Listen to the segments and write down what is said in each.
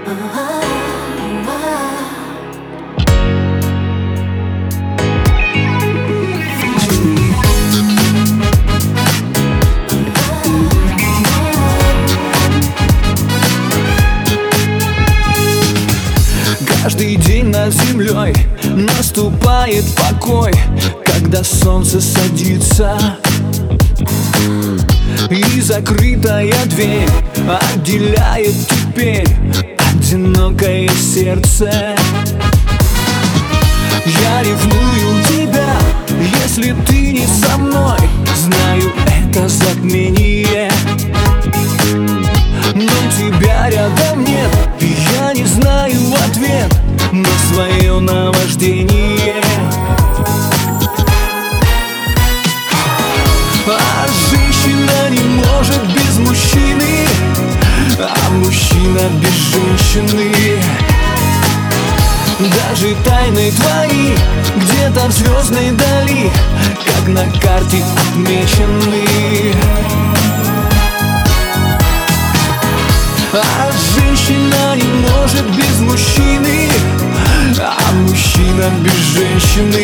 Каждый день над землей наступает покой, когда солнце садится, и закрытая дверь отделяет теперь одинокое сердце. Я ревную тебя, если ты не со мной. Знаю, это затмение, но тебя рядом нет, и я не знаю ответ на свое наваждение. А женщина не может без мужчины, а мужчина без женщины. Даже тайны твои где-то в звездной дали, как на карте отмечены. А женщина не может без мужчины, а мужчина без женщины.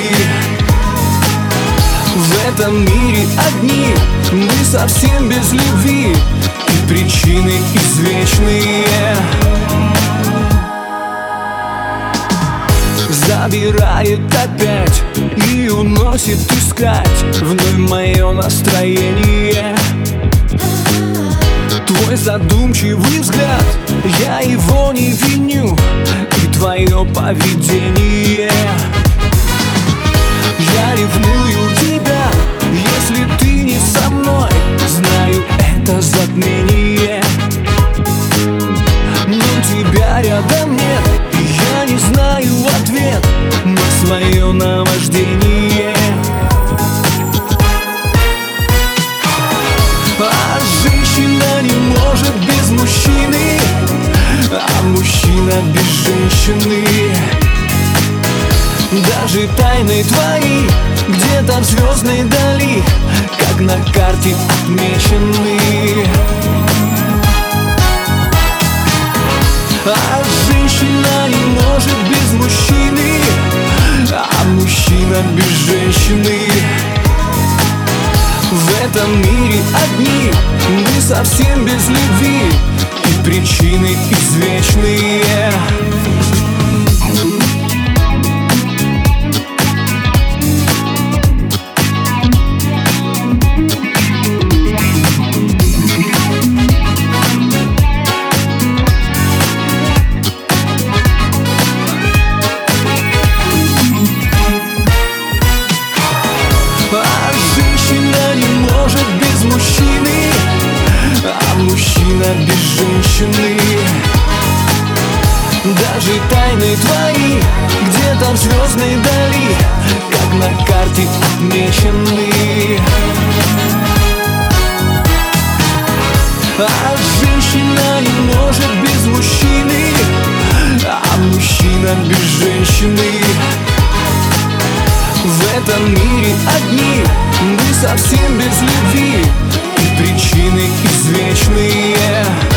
В этом мире одни, мы совсем без любви, и причины извечные. Забирает опять и уносит искать вновь мое настроение. Твой задумчивый взгляд, я его не виню, и твое поведение. Я ревную тебя, если ты не со мной. Знаю, это затмение, но тебя рядом нет, и я не знаю ответ на свое наваждение. А женщина не может без мужчины, а мужчина без женщины. Даже тайны твои где-то в звездной дали, как на карте отмечены. А женщина не может без мужчины, а мужчина без женщины. В этом мире одни, мы совсем без любви, и причины извечные. Мужчина без женщины. Даже тайны твои где-то в звездной дали, как на карте отмечены. А женщина не может без мужчины, а мужчина без женщины. В этом мире одни, мы совсем без любви, и причины извечные.